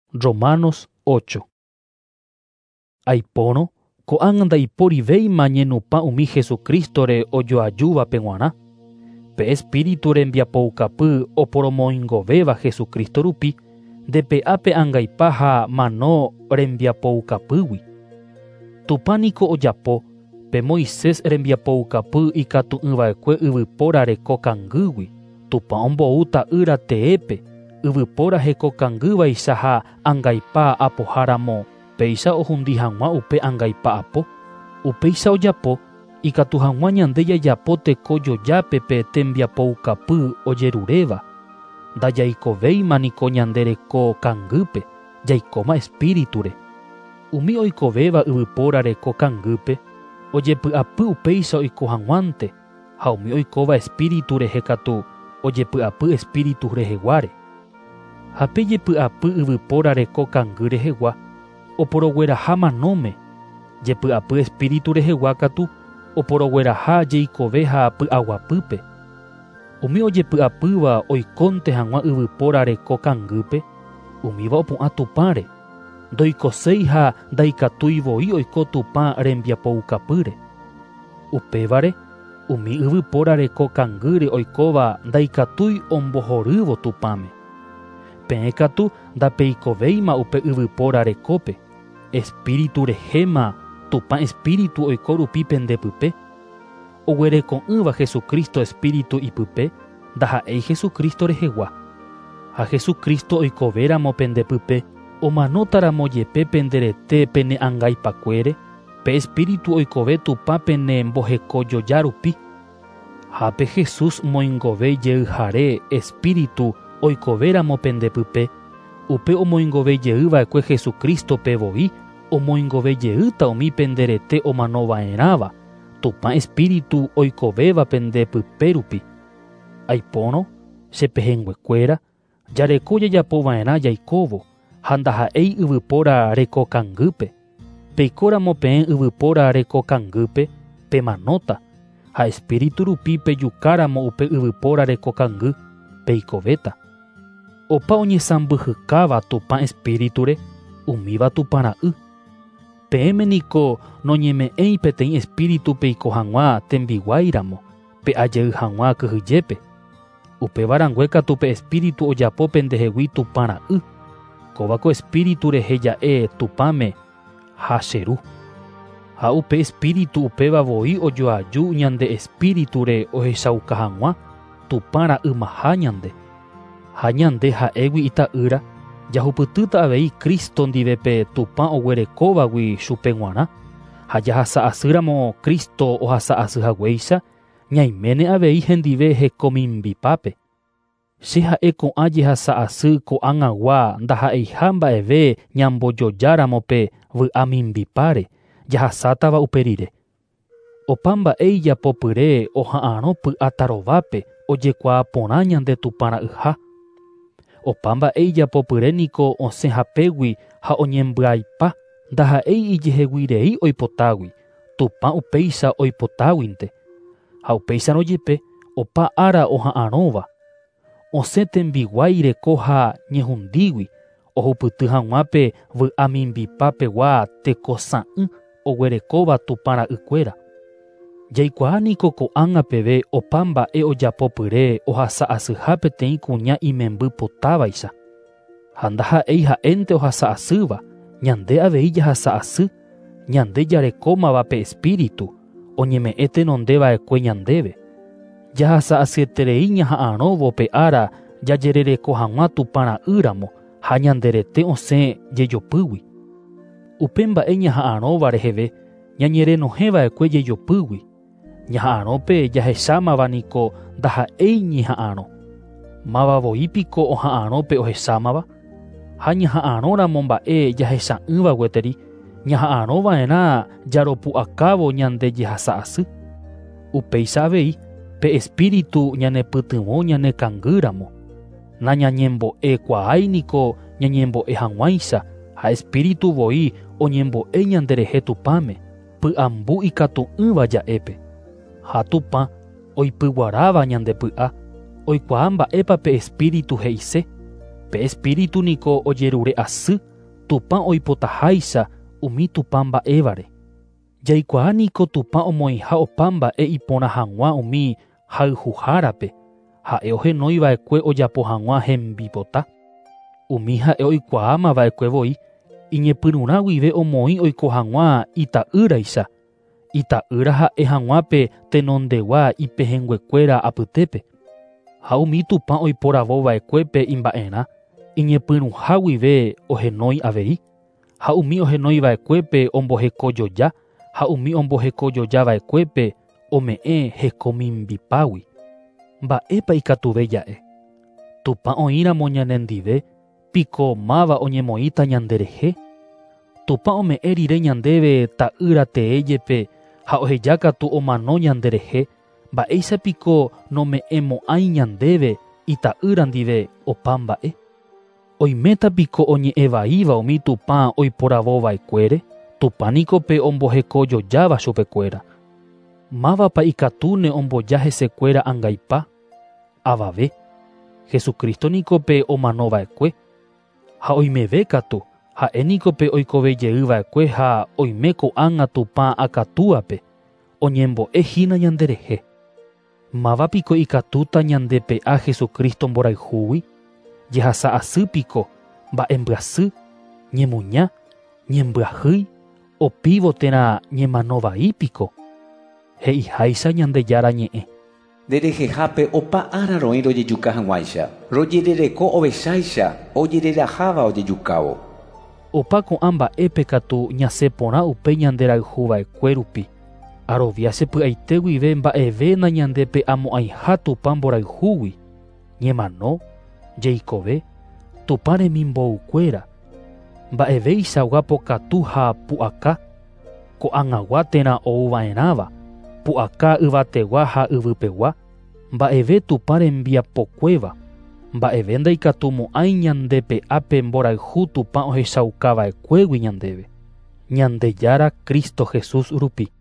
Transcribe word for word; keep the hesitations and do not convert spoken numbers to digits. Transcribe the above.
Romanos ocho. Aipono, ko'ág̃a ndaiporivéima ñenupa umi Jesúcristore ojoajúva pe g̃uarã. Pe espíritu rembiapoukapy oporomoingovéva Jesúcristo rupi, ndepe'ápe ãngaipa ha mano rembiapoukapýgui. Tupã niko ojapo pe Moisés rembiapoukapy ikatu'ỹva'ekue yvypóra rekokangýgui. Tupã ombou ta'ýra teépe yvypóra hekokangývaicha ha ãngaipa apoháramo péicha ohundi hag̃ua upe ãngaipa apo. Upéicha ojapo ikatu hag̃ua ñande jajapo teko jojápe pe tembiapoukapy ojeruréva. Ndajaikovéima niko ñande rekokangýpe, jaikóma espíriture. Umi oikovéva yvypóra rekokangýpe, ojepy'apy upéicha oiko hag̃uánte, ha umi oikóva espíritu rehekatu ojepy'apy espíritu reheguáre. Ha pe jepy'apy yvypóra rekokangy rehegua, oporogueraha manóme. Jepy'apy espíritu rehegua katu oporogueraha jeikove ha py'aguapýpe. Umi ojepy'apýva oikónte hag̃ua yvypóra rekokangýpe, umíva opu'ã Tupãre. Ndoikoséi ha ndaikatuivoi oiko Tupã rembiapoukapýre. Upévare, umi yvypóra rekokangýre oikóva ndaikatúi ombohorývo Tupãme. Peẽ katu ndapeikovéima upe yvypóra rekópe, espíritu rehéma Tupã espíritu oiko rupi pendepype. Oguereko'ỹva Jesúcristo espíritu ipype, ndaha'éi Jesúcristo rehegua. Ha Jesúcristo oikovéramo pendepype, omanótaramo jepe penderete pene ãngaipakuére, pe espíritu oikove Tupã pene mbohekojoja rupi. Ha pe Jesús moingove jeyhare espíritu oikovéramo pendepype, upe omoingovejeýva'ekue Jesúcristo pevoi omoingovejeýta umi penderete omanova'erãva Tupã espíritu oikovéva pendepype rupi. Aipóno, chepehẽnguekuéra, jareko jajapova'erã jaikóvo, ha ndaha'éi yvypóra rekokangýpe. Peikóramo peẽ yvypóra rekokangýpe pemanóta, ha espíritu rupi pejukáramo upe yvypóra rekokangy peikovéta. Opa oñesãmbyhykáva Tupã espíriture umíva Tupãra'y. Peẽme niko noñeme'ẽi peteĩ espíritu peiko hag̃ua tembiguáiramo pe ajey hag̃ua kyhyjépe. Upevarangue katu pe espíritu ojapo pendehegui Tupãra'y. Kóvako espíritu reheja'e Tupãme ha cheru. Ha upe espíritu upéva voi ojoaju ñande espíriture ohechauka hag̃ua Tupãra'ymaha ñande. Ha ñande ha'égui ita'ýra jahupytýta avei Kristo ndive pe Tupã oguerekóvagui chupe g̃uarã, ha jahasa'asýramo Kristo ohasa'asyhaguéicha ñaiméne avei hendive hekomimbipápe. Che ha'e ko'ã jehasa'asy ko'ãngagua ndaha'eiha mba'eve ñambojojáramo pe vy'a mimbipáre jahasátava upe rire. Opa mba'e ijapopyre oha'ãrõ py'a tarovápe ojekuaa porã ñande Tupãra'yha. Opa mba'e ijapopyre niko osẽ hapégui ha oñembyaipa, ndaha'éi ijeheguirei oipotágui, Tupã upéicha oipotáguinte. Ha upéicharõ jepe opa ára oha'ãrõva. Osẽ tembiguái reko ha ñehundígui, ohupyty hag̃uápe vy'a mimbipápegua teko sa'ỹ oguerekóva Tupãra'ykuéra. Jaikuaa niko ko'ág̃a peve opa mba'e ojapopyre ohasa'asyha peteĩ kuña imemby potávaicha. Ha ndaha'éi ha'énte ohasa'asýva, ñande avei jahasa'asy, ñande jarekómava pe espíritu oñeme'ẽ tenondeva'ekue ñandéve. Jahasa'asyeterei ñaha'ãrõvo pe ára jajerereko hag̃ua Tupãra'ýramo ha ñanderete osẽ jejopýgui. Upe mba'e ñaha'ãrõva reheve ñañerenohẽva'ekue jejopýgui. Ñaha'ãrõpe jahechámava niko ndaha'éi ñeha'ãrõ. Mavavoípiko oha'ãrõpe ohechámava. Ha ñaha'ãrõramo mba'e jahecha'ỹva gueteri, ñaha'ãrõva'erã jaropu'akávo ñande jehasa'asy. Upéicha avei pe espíritu ñanepytyvõ ñanekangýramo. Nañañembo'ekuaái niko ñañembo'e hag̃uáicha ha espíritu voi oñembo'e ñanderehe Tupãme py'ambu ikatu'ỹva ja'épe. Ha Tupã oipyguaráva ñandepy'a, oikuaa mba'épa pe espíritu he'ise. pe espíritu niko ojerure asy Tupã oipotaháicha umi Tupã mba'évare. Jaikuaa niko Tupã omoĩha opa mba'e iporã hag̃ua umi hayhuhárape, ha'e ohenóiva'ekue ojapo hag̃ua hembipota. Umi ha'e oikuaámava'ekuevoi, iñepyrũrã guive omoĩ oiko hag̃ua ita'ýraicha. Ita'ýra ha'e hag̃uápe tenondegua ipehenguekuéra apytépe. Ha umi Tupã oiporavova'ekuépe imba'erã, iñepyrũha guive ohenói avei. Ha umi ohenóiva'ekuépe ombohekojoja, ha umi ombohekojojava'ekuépe ome'ẽ heko mimbipágui. Mba'épa ikatuve ja'e. Tupã oĩramo ñanendive, piko máva oñemoĩta ñanderehe. Tupã ome'ẽ rire ñandéve ta'ýra teéjepe ha ohejákatu omano ñanderehe, mba'éichapiko nome'ẽmo'ãi ñandéve ita'ýra ndive opa mba'e. Oimétapiko oñe'ẽvaíva umi Tupã oiporavova'ekuére, Tupã niko pe ombohekojojáva chupekuéra. Mávapa ikatúne omboja hesekuéra ãngaipa? Avave. Jesucristo niko pe omanova'ekue. Ha oimeve katu, ha'e niko pe oikovejeýva'ekue ha oime ko'ág̃a Tupã akatúvape, oñembo'ehína ñanderehe. Mávapiko ikatúta ñandepe'a Jesucristo mborayhúgui? Jehasa asýpiko, mba'embyasy, ñemuña, ñembyahýi, opívo térã ñemanovaípiko. He'iháicha Ñandejára ñe'ẽ. Nderehehápe opa ára roĩ rojejuka hag̃uáicha, rojerereko ovecháicha, ojereraháva ojejukávo. Opa ko'ã mba'épe katu ñasẽ porã upe ñanderayhuva'ekue rupi. Arovia chepy'aite guive mba'evéna ñandépe amo'ãiha Tupã mborayhúgui. Ñemano, jeikove, Tupã remimbo'ukuéra. Mba'evéichagua pokatu ha pu'aka. Ko'ãngagua térã ouva'erãva. Pu'aka yvategua ha yvypegua. Mba'eve Tupã rembiapokuéva. Mba'eve ndaikatumo'ãi ñandepe'ápe mborayhu Tupã ohechaukava'ekuégui ñandéve. Ñandejára Cristo Jesús rupi.